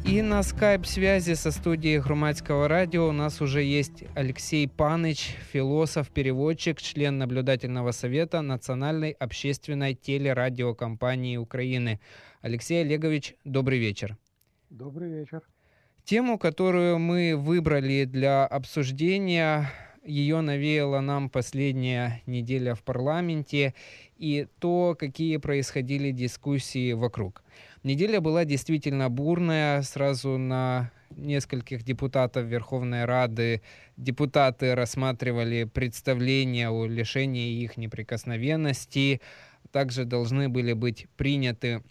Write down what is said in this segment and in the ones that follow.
И на скайп-связи со студией Громадского радио у нас уже есть Алексей Паныч, философ, переводчик, член наблюдательного совета Национальной общественной телерадиокомпании Украины. Алексей Олегович, добрый вечер. Добрый вечер. Тему, которую мы выбрали для обсуждения, ее навеяла нам последняя неделя в парламенте и то, какие происходили дискуссии вокруг. Неделя была действительно бурная. Сразу на нескольких депутатов Верховной Рады депутаты рассматривали представления о лишении их неприкосновенности. Также должны были быть приняты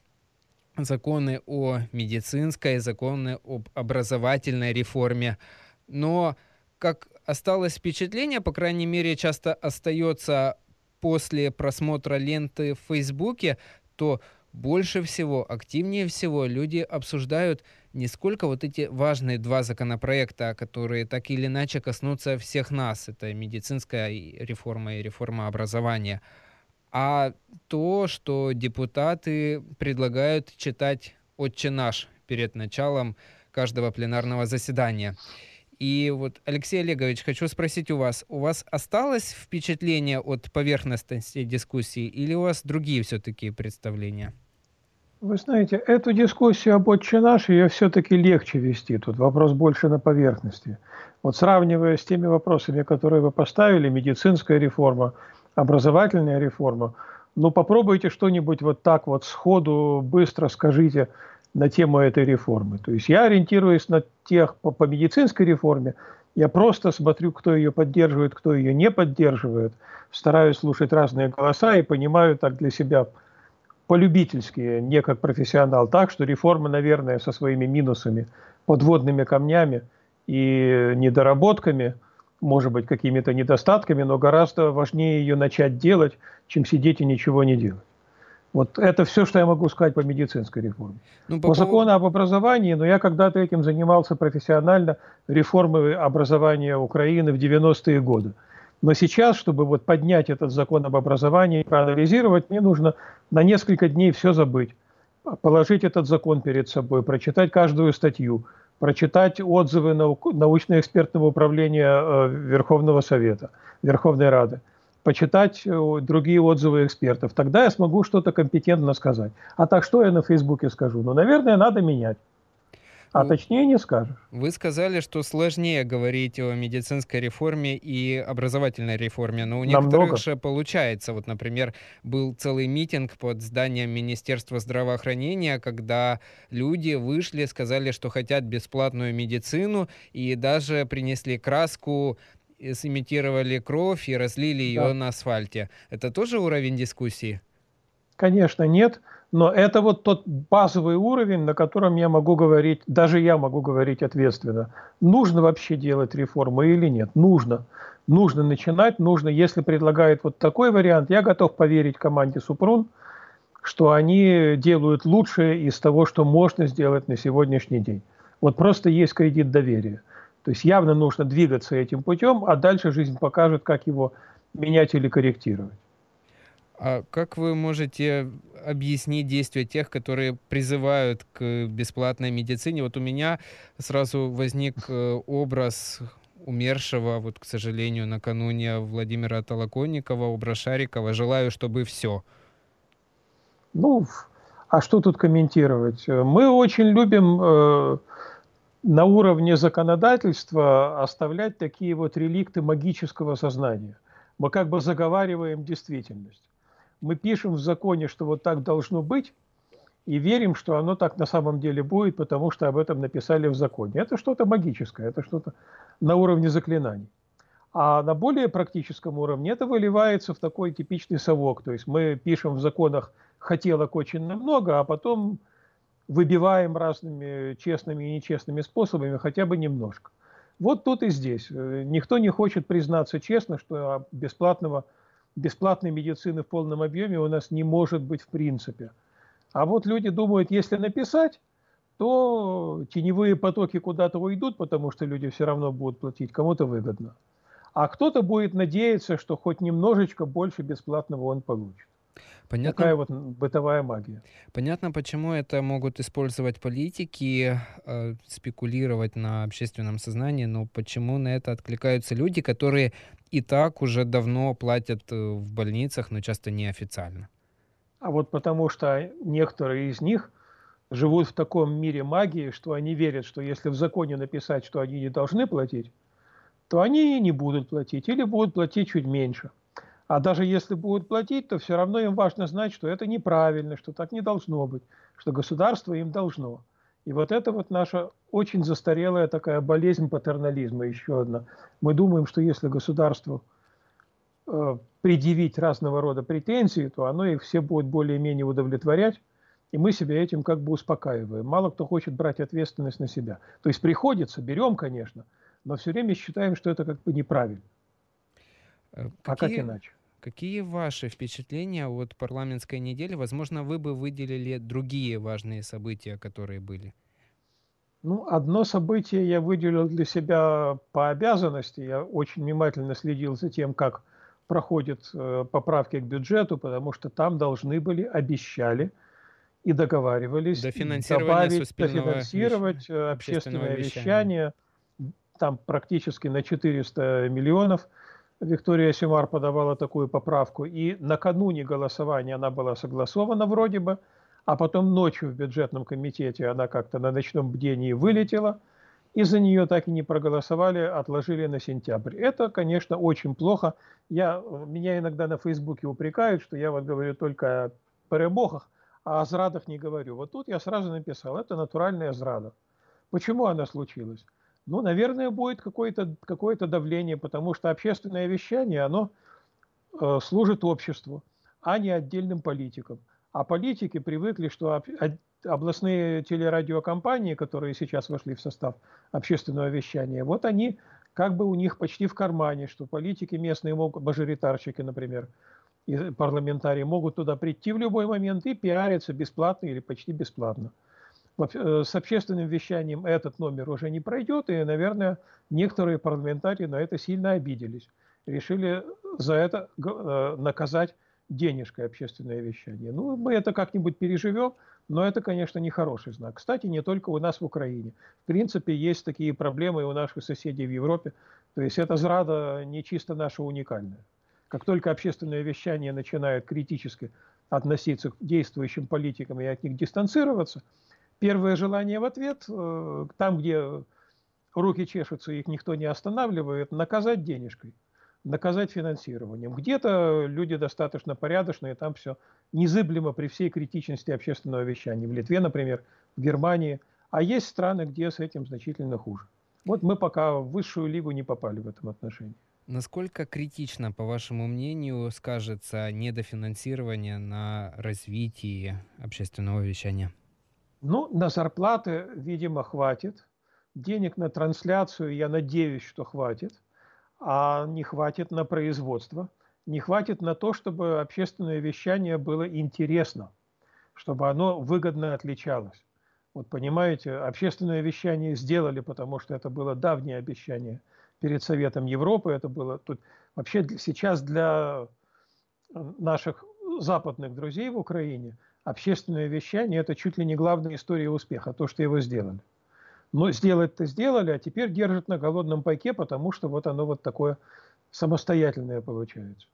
законы о медицинской, законы об образовательной реформе. Но, как осталось впечатление, по крайней мере, часто остается после просмотра ленты в Фейсбуке, то больше всего, активнее всего люди обсуждают не сколько вот эти важные два законопроекта, которые так или иначе коснутся всех нас, это медицинская реформа и реформа образования, а то, что депутаты предлагают читать «Отче наш» перед началом каждого пленарного заседания. И вот, Алексей Олегович, хочу спросить у вас осталось впечатление от поверхностности дискуссии или у вас другие все-таки представления? Вы знаете, эту дискуссию об «Отче наш» ее все-таки легче вести. Тут вопрос больше на поверхности. Вот сравнивая с теми вопросами, которые вы поставили, медицинская реформа, образовательная реформа, ну попробуйте что-нибудь вот так вот сходу быстро скажите на тему этой реформы. То есть я ориентируюсь на тех по медицинской реформе, я просто смотрю, кто ее поддерживает, кто ее не поддерживает, стараюсь слушать разные голоса и понимаю так для себя по-любительски, не как профессионал, так что реформа, наверное, со своими минусами, подводными камнями и недоработками, может быть, какими-то недостатками, но гораздо важнее ее начать делать, чем сидеть и ничего не делать. Вот это все, что я могу сказать по медицинской реформе. По закону об образовании, но я когда-то этим занимался профессионально, реформой образования Украины в 90-е годы. Но сейчас, чтобы вот поднять этот закон об образовании и проанализировать, мне нужно на несколько дней все забыть, положить этот закон перед собой, прочитать каждую статью, прочитать отзывы научно-экспертного управления Верховного Совета, Верховной Рады, почитать другие отзывы экспертов. Тогда я смогу что-то компетентно сказать. А так что я на Фейсбуке скажу? Ну, наверное, надо менять. А точнее не скажешь. Вы сказали, что сложнее говорить о медицинской реформе и образовательной реформе, но у некоторых же получается. Вот, например, был целый митинг под зданием Министерства здравоохранения, когда люди вышли, сказали, что хотят бесплатную медицину, и даже принесли краску, сымитировали кровь и разлили ее на асфальте. Это тоже уровень дискуссии? Конечно, нет. Но это вот тот базовый уровень, на котором я могу говорить, даже я могу говорить ответственно. Нужно вообще делать реформу или нет? Нужно. Нужно начинать, нужно. Если предлагают вот такой вариант, я готов поверить команде Супрун, что они делают лучшее из того, что можно сделать на сегодняшний день. Вот просто есть кредит доверия. То есть явно нужно двигаться этим путем, а дальше жизнь покажет, как его менять или корректировать. А как вы можете объяснить действия тех, которые призывают к бесплатной медицине? Вот у меня сразу возник образ умершего, вот, к сожалению, накануне Владимира Толоконникова, образ Шарикова. Желаю, чтобы все. Ну, а что тут комментировать? Мы очень любим на уровне законодательства оставлять такие вот реликты магического сознания. Мы как бы заговариваем действительность. Мы пишем в законе, что вот так должно быть, и верим, что оно так на самом деле будет, потому что об этом написали в законе. Это что-то магическое, это что-то на уровне заклинаний. А на более практическом уровне это выливается в такой типичный совок. То есть мы пишем в законах хотелок очень много, а потом выбиваем разными честными и нечестными способами хотя бы немножко. Вот тут и здесь. Никто не хочет признаться честно, что бесплатной медицины в полном объеме у нас не может быть в принципе. А вот люди думают, если написать, то теневые потоки куда-то уйдут, потому что люди все равно будут платить, кому-то выгодно. А кто-то будет надеяться, что хоть немножечко больше бесплатного он получит. Понятно, Такая вот бытовая магия. понятно, почему это могут использовать политики, спекулировать на общественном сознании, но почему на это откликаются люди, которые и так уже давно платят в больницах, но часто неофициально. А вот потому что некоторые из них живут в таком мире магии, что они верят, что если в законе написать, что они не должны платить, то они не будут платить или будут платить чуть меньше. А даже если будут платить, то все равно им важно знать, что это неправильно, что так не должно быть, что государство им должно. И вот это вот наша очень застарелая такая болезнь патернализма, еще одна. Мы думаем, что если государству предъявить разного рода претензии, то оно их все будет более-менее удовлетворять, и мы себя этим как бы успокаиваем. Мало кто хочет брать ответственность на себя. То есть приходится, берем, конечно, но все время считаем, что это как бы неправильно. Э, А как Какие, иначе? какие ваши впечатления от парламентской недели? Возможно, вы бы выделили другие важные события, которые были. Ну, одно событие я выделил для себя по обязанности. Я очень внимательно следил за тем, как проходят поправки к бюджету, потому что там должны были, обещали и договаривались Дофинансирование добавить, суспільного дофинансировать общественного общественное вещания. вещание, там практически на 400 миллионов. Виктория Сюмар подавала такую поправку, и накануне голосования она была согласована вроде бы, а потом ночью в бюджетном комитете она как-то на ночном бдении вылетела, и за нее так и не проголосовали, отложили на сентябрь. Это, конечно, очень плохо. Меня иногда на Фейсбуке упрекают, что я вот говорю только о перемогах, а о зрадах не говорю. Вот тут я сразу написал, это натуральная зрада. Почему она случилась? Ну, наверное, будет какое-то давление, потому что общественное вещание, оно служит обществу, а не отдельным политикам. А политики привыкли, что областные телерадиокомпании, которые сейчас вошли в состав общественного вещания, вот они как бы у них почти в кармане, что политики местные могут, мажоритарщики, например, и парламентарии могут туда прийти в любой момент и пиариться бесплатно или почти бесплатно. С общественным вещанием этот номер уже не пройдет, и, наверное, некоторые парламентарии на это сильно обиделись. Решили за это наказать денежкой общественное вещание. Ну, мы это как-нибудь переживем, но это, конечно, не хороший знак. Кстати, не только у нас в Украине. В принципе, есть такие проблемы и у наших соседей в Европе. То есть эта зрада не чисто наша уникальная. Как только общественное вещание начинает критически относиться к действующим политикам и от них дистанцироваться, первое желание в ответ, там, где руки чешутся, их никто не останавливает, наказать денежкой, наказать финансированием. Где-то люди достаточно порядочные, там все незыблемо при всей критичности общественного вещания. В Литве, например, в Германии. А есть страны, где с этим значительно хуже. Вот мы пока в высшую лигу не попали в этом отношении. Насколько критично, по вашему мнению, скажется недофинансирование на развитии общественного вещания? Ну, на зарплаты, видимо, хватит. Денег на трансляцию, я надеюсь, что хватит. А не хватит на производство. Не хватит на то, чтобы общественное вещание было интересно, чтобы оно выгодно отличалось. Вот понимаете, общественное вещание сделали, потому что это было давнее обещание перед Советом Европы. Это было тут вообще сейчас для наших западных друзей в Украине общественное вещание – это чуть ли не главная история успеха, то, что его сделали. Но сделать-то сделали, а теперь держат на голодном пайке, потому что вот оно вот такое самостоятельное получается.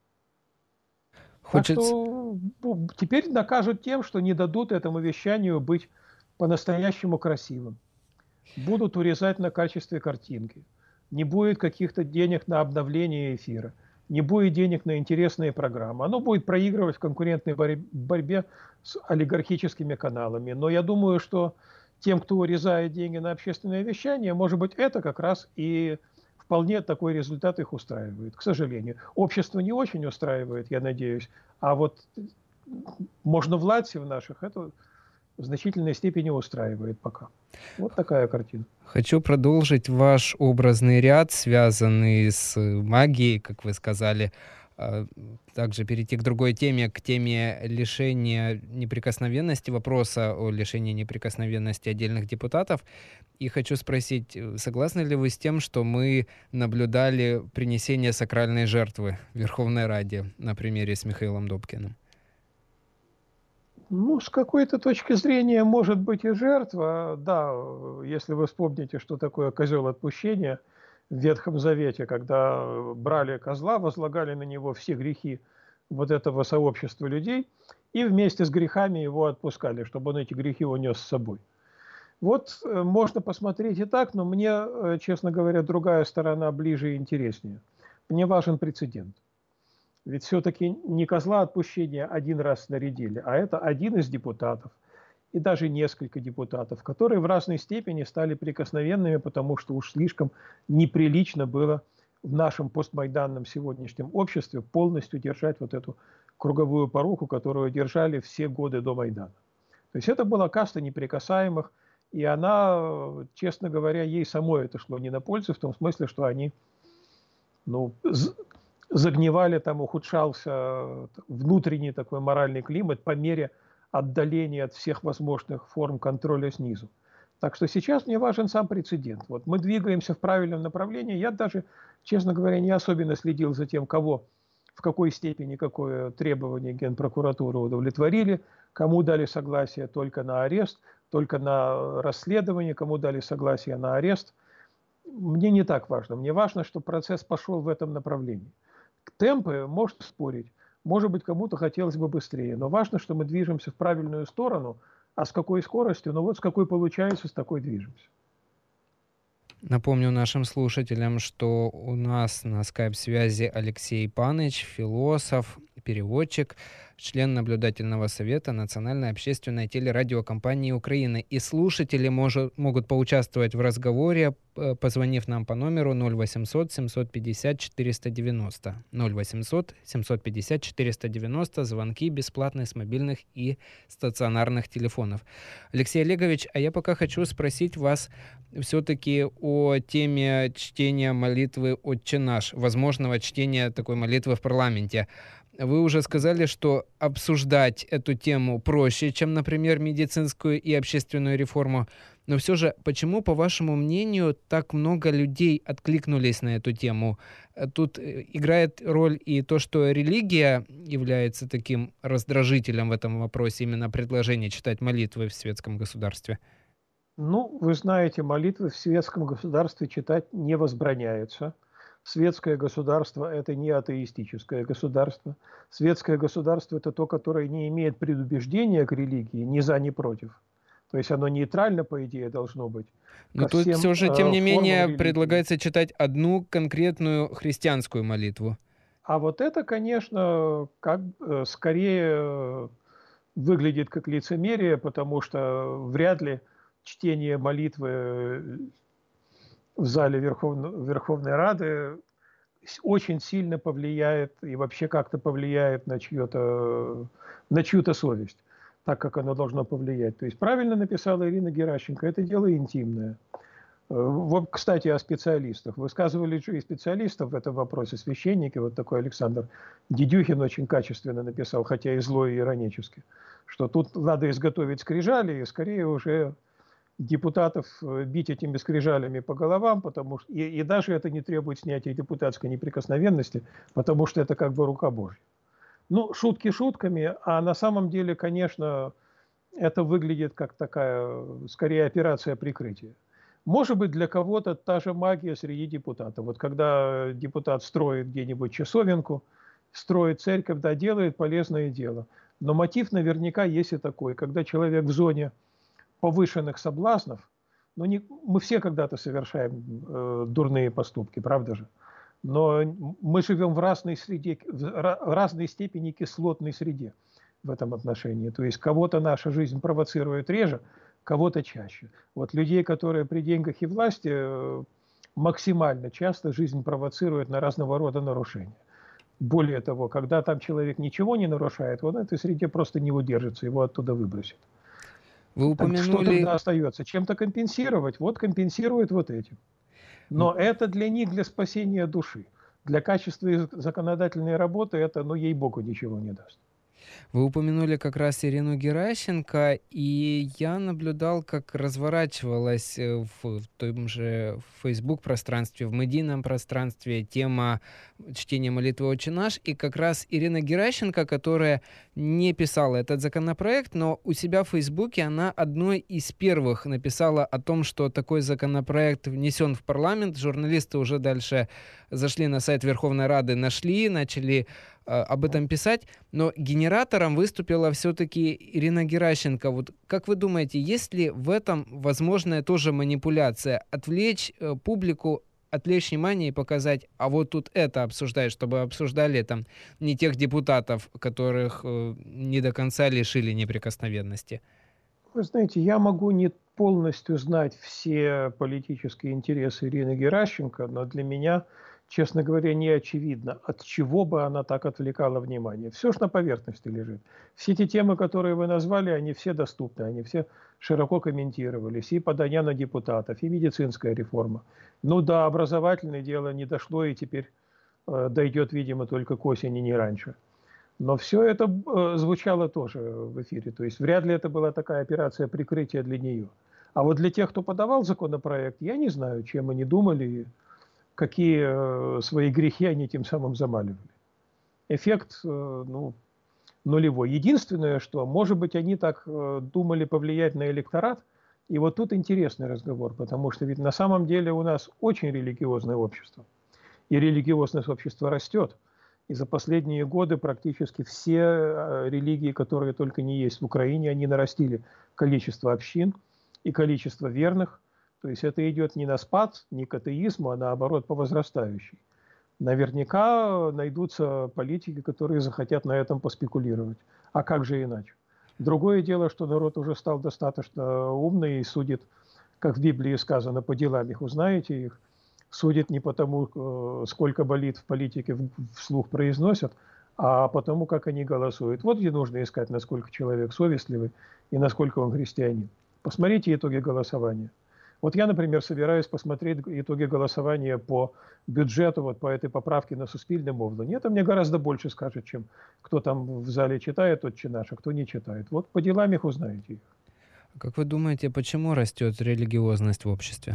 Так Хочется, что теперь накажут тем, что не дадут этому вещанию быть по-настоящему красивым. Будут урезать на качестве картинки. Не будет каких-то денег на обновление эфира. Не будет денег на интересные программы. Оно будет проигрывать в конкурентной борьбе с олигархическими каналами. Но я думаю, что тем, кто урезает деньги на общественное вещание, может быть, это как раз и вполне такой результат их устраивает, к сожалению. Общество не очень устраивает, я надеюсь, а вот можновладцев наших это в значительной степени устраивает пока. Вот такая картина. хочу продолжить ваш образный ряд, связанный с магией, как вы сказали, также перейти к другой теме, к теме лишения неприкосновенности, вопроса о лишении неприкосновенности отдельных депутатов. И хочу спросить, согласны ли вы с тем, что мы наблюдали принесение сакральной жертвы в Верховной Раде на примере с Михаилом Добкиным? Ну, с какой-то точки зрения может быть и жертва. Да, если вы вспомните, что такое козел отпущения в Ветхом Завете, когда брали козла, возлагали на него все грехи вот этого сообщества людей и вместе с грехами его отпускали, чтобы он эти грехи унес с собой. Вот можно посмотреть и так, но мне, честно говоря, другая сторона ближе и интереснее. Мне важен прецедент. Ведь все-таки не козла отпущения один раз нарядили, а это один из депутатов, и даже несколько депутатов, которые в разной степени стали прикосновенными, потому что уж слишком неприлично было в нашем постмайданном сегодняшнем обществе полностью держать вот эту круговую поруку, которую держали все годы до Майдана. То есть это была каста неприкасаемых, и она, честно говоря, ей самой это шло не на пользу, в том смысле, что они загнивали, там ухудшался внутренний такой моральный климат по мере отдаления от всех возможных форм контроля снизу. Так что сейчас мне важен сам прецедент. Вот мы двигаемся в правильном направлении. Я даже, честно говоря, не особенно следил за тем, кого, в какой степени, какое требование Генпрокуратуры удовлетворили, кому дали согласие только на арест, только на расследование, кому дали согласие на арест. Мне не так важно. Мне важно, чтобы процесс пошел в этом направлении. Темпы можно спорить, может быть, кому-то хотелось бы быстрее, но важно, что мы движемся в правильную сторону, а с какой скоростью, ну вот с какой получается, с такой движемся. Напомню нашим слушателям, что у нас на скайп-связи Алексей Паныч, философ, переводчик, член наблюдательного совета Национальной общественной телерадиокомпании Украины. И слушатели могут поучаствовать в разговоре, позвонив нам по номеру 0800 750 490. 0800 750 490. Звонки бесплатные с мобильных и стационарных телефонов. Алексей Олегович, а я пока хочу спросить вас все-таки о теме чтения молитвы «Отче наш», возможного чтения такой молитвы в парламенте. Вы уже сказали, что обсуждать эту тему проще, чем, например, медицинскую и общественную реформу. Но все же, почему, по вашему мнению, так много людей откликнулись на эту тему? Тут играет роль и то, что религия является таким раздражителем в этом вопросе, именно предложение читать молитвы в светском государстве. Ну, вы знаете, молитвы в светском государстве читать не возбраняются. Светское государство – это не атеистическое государство. Светское государство – это то, которое не имеет предубеждения к религии, ни за, ни против. То есть оно нейтрально, по идее, должно быть. Но тут все же, тем не менее, предлагается читать одну конкретную христианскую молитву. А вот это, конечно, как скорее выглядит как лицемерие, потому что вряд ли чтение молитвы в зале Верховной Рады очень сильно повлияет и вообще как-то повлияет на чью-то совесть, так как оно должно повлиять. То есть правильно написала Ирина Геращенко, это дело интимное. Вот, кстати, о специалистах. Высказывали же и специалистов в этом вопросе, священники, вот такой Александр Дедюхин очень качественно написал, хотя и зло, и иронически, что тут надо изготовить скрижали и скорее уже депутатов бить этими скрижалями по головам, потому что и даже это не требует снятия депутатской неприкосновенности, потому что это как бы рука Божья. Ну, шутки шутками, а на самом деле, конечно, это выглядит как такая, скорее, операция прикрытия. Может быть, для кого-то та же магия среди депутатов. Вот когда депутат строит где-нибудь часовенку, строит церковь, да, делает полезное дело. Но мотив наверняка есть и такой, когда человек в зоне повышенных соблазнов, ну, мы все когда-то совершаем дурные поступки, правда же? Но мы живем в разной среде, в разной степени кислотной среде в этом отношении. То есть кого-то наша жизнь провоцирует реже, кого-то чаще. Вот людей, которые при деньгах и власти, максимально часто жизнь провоцирует на разного рода нарушения. Более того, когда там человек ничего не нарушает, он в этой среде просто не удержится, его оттуда выбросит. Вы упомянули... Так что тогда остается? Чем-то компенсировать. Вот компенсируют вот этим. Но это для них, для спасения души. Для качества законодательной работы это, ну, ей-богу, ничего не даст. Вы упомянули как раз Ирину Геращенко, и я наблюдал, как разворачивалась в том же Facebook-пространстве, в медийном пространстве тема чтения молитвы «Отче наш», и как раз Ирина Геращенко, которая не писала этот законопроект, но у себя в Фейсбуке она одной из первых написала о том, что такой законопроект внесен в парламент. Журналисты уже дальше зашли на сайт Верховной Рады, нашли, начали об этом писать, но генератором выступила все-таки Ирина Геращенко. Вот как вы думаете, есть ли в этом возможная тоже манипуляция? Отвлечь публику, отвлечь внимание и показать, а вот тут это обсуждают, чтобы обсуждали там не тех депутатов, которых не до конца лишили неприкосновенности? Вы знаете, я могу не полностью знать все политические интересы Ирины Геращенко, но для меня, честно говоря, не очевидно, от чего бы она так отвлекала внимание. Все же на поверхности лежит. Все те темы, которые вы назвали, они все доступны, они все широко комментировались. И подания на депутатов, и медицинская реформа. Ну да, образовательное дело не дошло и теперь дойдет, видимо, только к осени, не раньше. Но все это звучало тоже в эфире. То есть вряд ли это была такая операция прикрытия для нее. А вот для тех, кто подавал законопроект, я не знаю, чем они думали, какие свои грехи они тем самым замаливали. Эффект нулевой. Единственное, что, может быть, они так думали повлиять на электорат. И вот тут интересный разговор, потому что ведь на самом деле у нас очень религиозное общество. И религиозность общества растет. И за последние годы практически все религии, которые только не есть в Украине, они нарастили количество общин и количество верных. То есть это идет не на спад, не к атеизму, а наоборот по возрастающей. Наверняка найдутся политики, которые захотят на этом поспекулировать. А как же иначе? Другое дело, что народ уже стал достаточно умный и судит, как в Библии сказано, по делам их узнаете их. Судят не потому, сколько болит в политике вслух произносят, а потому, как они голосуют. Вот где нужно искать, насколько человек совестливый и насколько он христианин. Посмотрите итоги голосования. Вот я, например, собираюсь посмотреть итоги голосования по бюджету, вот по этой поправке на суспільне мовлення. Это мне гораздо больше скажет, чем кто там в зале читает «Отче наш», а кто не читает. Вот по делам их узнаете. Как вы думаете, почему растет религиозность в обществе?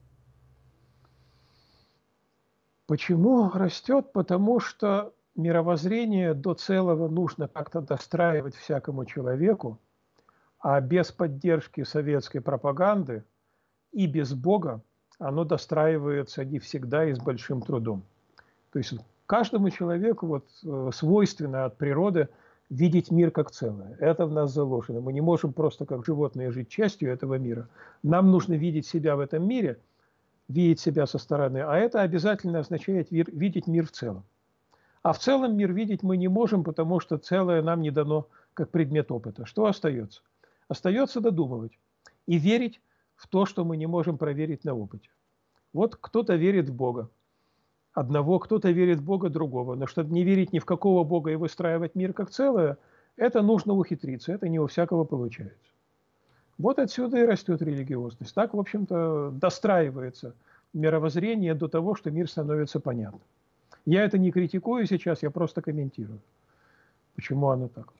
Почему растет? Потому что мировоззрение до целого нужно как-то достраивать всякому человеку, а без поддержки советской пропаганды и без Бога оно достраивается не всегда и с большим трудом. То есть каждому человеку свойственно от природы видеть мир как целое. Это в нас заложено. Мы не можем просто как животные жить частью этого мира. Нам нужно видеть себя в этом мире, видеть себя со стороны, а это обязательно означает видеть мир в целом. А в целом мир видеть мы не можем, потому что целое нам не дано как предмет опыта. Что остается? Остается додумывать и верить в то, что мы не можем проверить на опыте. Вот кто-то верит в Бога одного, кто-то верит в Бога другого. Но чтобы не верить ни в какого Бога и выстраивать мир как целое, это нужно ухитриться, это не у всякого получается. Вот отсюда и растет религиозность. Так, в общем-то, достраивается мировоззрение до того, что мир становится понятным. Я это не критикую сейчас, я просто комментирую, почему оно так.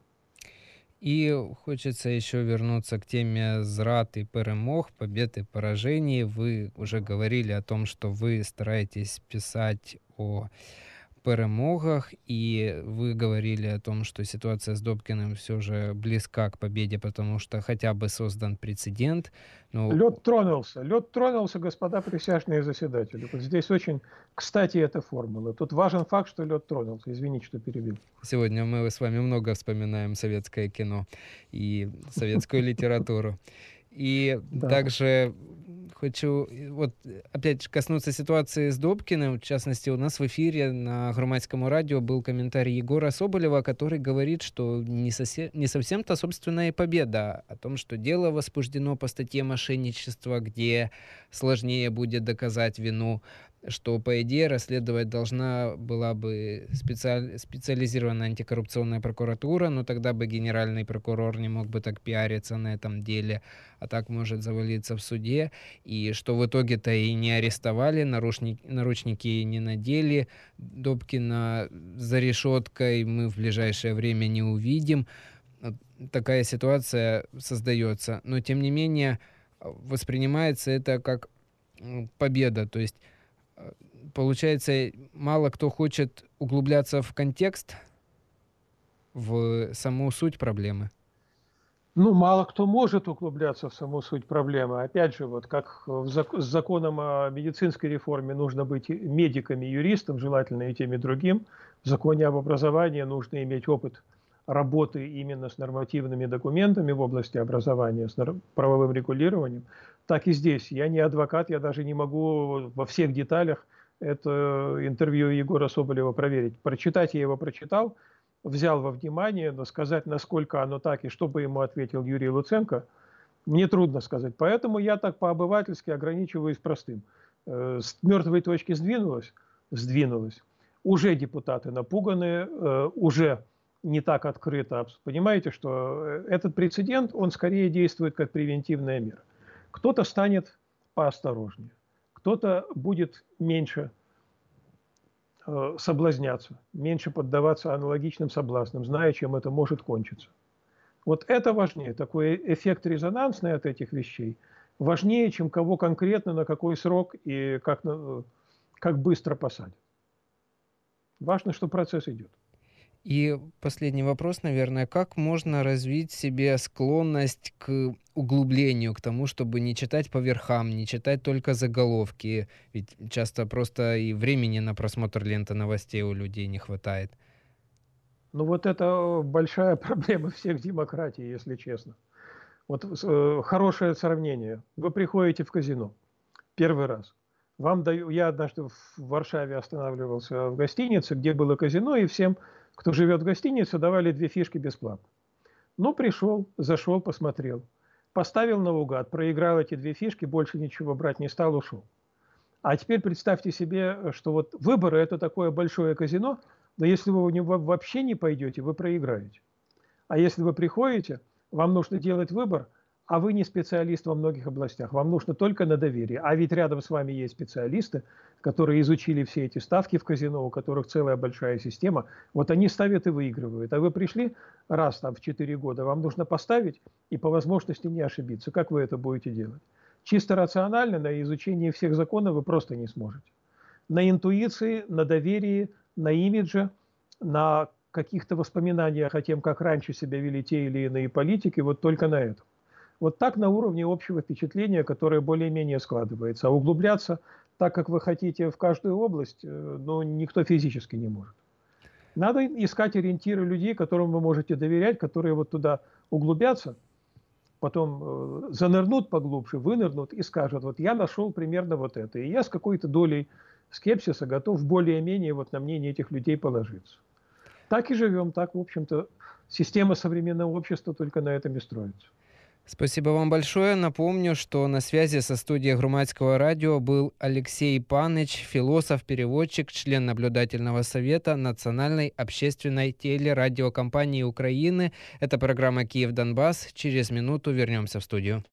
И хочется еще вернуться к теме зрад и перемог, побед и поражений. Вы уже говорили о том, что вы стараетесь писать о перемогах, и вы говорили о том, что ситуация с Добкиным все же близка к победе, потому что хотя бы создан прецедент. Но... Лед тронулся, господа присяжные заседатели. Вот здесь очень, кстати, эта формула. Тут важен факт, что лед тронулся. Извините, что перебил. Сегодня мы с вами много вспоминаем советское кино и советскую литературу. И также хочу вот опять коснуться ситуации с Добкиным. В частности, у нас в эфире на Громадскому радио был комментарий Егора Соболева, который говорит, что не совсем-то, собственно, и победа. О том, что дело возбуждено по статье мошенничества, где сложнее будет доказать вину. что, по идее, расследовать должна была бы специализированная антикоррупционная прокуратура, но тогда бы генеральный прокурор не мог бы так пиариться на этом деле, а так может завалиться в суде, и что в итоге-то и не арестовали, наручники не надели, Добкина за решеткой мы в ближайшее время не увидим. Вот такая ситуация создается, но тем не менее воспринимается это как победа, то есть э, получается, мало кто хочет углубляться в контекст, в саму суть проблемы. Ну, мало кто может углубляться в саму суть проблемы. Опять же, вот как с законом о медицинской реформе нужно быть медиком и юристом, желательно и тем, и другим. В законе об образовании нужно иметь опыт работы именно с нормативными документами в области образования, с правовым регулированием. Так и здесь. Я не адвокат, я даже не могу во всех деталях это интервью Егора Соболева проверить. Прочитать я его прочитал, взял во внимание, но сказать, насколько оно так и что бы ему ответил Юрий Луценко, мне трудно сказать. Поэтому я так по-обывательски ограничиваюсь простым. С мертвой точки сдвинулось? Сдвинулось. Уже депутаты напуганы, уже не так открыто. Понимаете, что этот прецедент, он скорее действует как превентивная мера. Кто-то станет поосторожнее, кто-то будет меньше соблазняться, меньше поддаваться аналогичным соблазнам, зная, чем это может кончиться. Вот это важнее, такой эффект резонансный от этих вещей, важнее, чем кого конкретно, на какой срок и как быстро посадят. Важно, что процесс идет. И последний вопрос, наверное, как можно развить в себе склонность к углублению, к тому, чтобы не читать по верхам, не читать только заголовки, ведь часто просто и времени на просмотр ленты новостей у людей не хватает. Ну вот это большая проблема всех демократий, если честно. Вот хорошее сравнение. Вы приходите в казино первый раз. Я однажды в Варшаве останавливался в гостинице, где было казино, и всем, кто живет в гостинице, давали 2 фишки бесплатно. Ну, пришел, зашел, посмотрел. Поставил наугад, проиграл эти 2 фишки, больше ничего брать не стал, ушел. А теперь представьте себе, что вот выборы – это такое большое казино, но если вы в него вообще не пойдете, вы проиграете. А если вы приходите, вам нужно делать выбор, а вы не специалист во многих областях, вам нужно только на доверии. А ведь рядом с вами есть специалисты, которые изучили все эти ставки в казино, у которых целая большая система. Вот они ставят и выигрывают. А вы пришли раз там в 4 года, вам нужно поставить и по возможности не ошибиться. Как вы это будете делать? Чисто рационально на изучении всех законов вы просто не сможете. На интуиции, на доверии, на имидже, на каких-то воспоминаниях о том, как раньше себя вели те или иные политики, вот только на этом. Вот так на уровне общего впечатления, которое более-менее складывается. А углубляться так, как вы хотите в каждую область, ну, никто физически не может. Надо искать ориентиры людей, которым вы можете доверять, которые вот туда углубятся, потом занырнут поглубже, вынырнут и скажут, вот я нашел примерно вот это. И я с какой-то долей скепсиса готов более-менее вот на мнение этих людей положиться. Так и живем, так, в общем-то, система современного общества только на этом и строится. Спасибо вам большое. Напомню, что на связи со студией Громадского радио был Алексей Паныч, философ, переводчик, член наблюдательного совета Национальной общественной телерадиокомпании Украины. Это программа «Киев-Донбасс». Через минуту вернемся в студию.